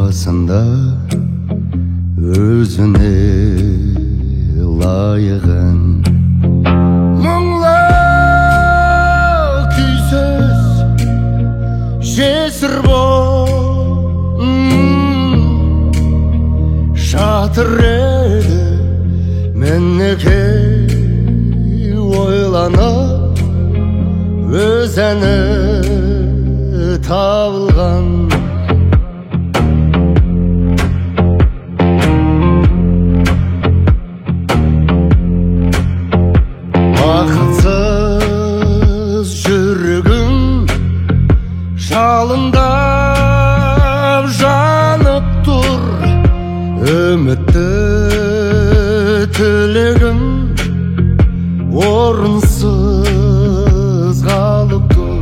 басында өзіне лайығын мұңлы күйсіз жесір боп жатыр еді мінекей ойланып өз әні табылған бақытсыз жүрегім жалындап жанып тұр үмітті тілегім орынсыз қалып тұр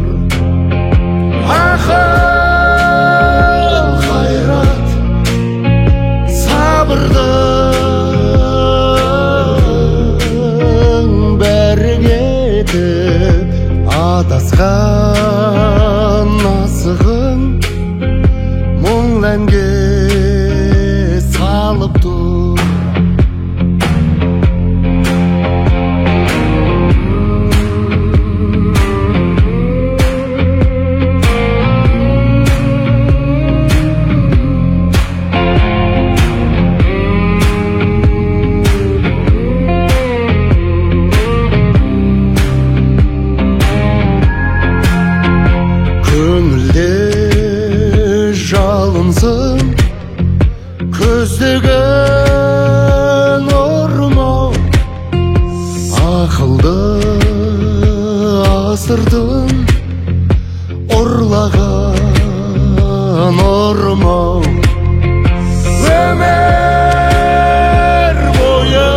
ақыл қайрат сабырдың бәрі кетіп адасқан асығын мұңлы әнге салып тұр көңілде жалынсын көздегі нұрмау ақылды асырдың ұрлаған ұрмау өмір бойы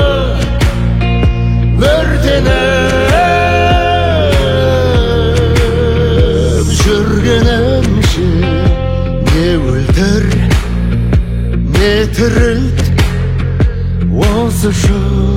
өртеніп жүргенімше не өлтір не тірілт осы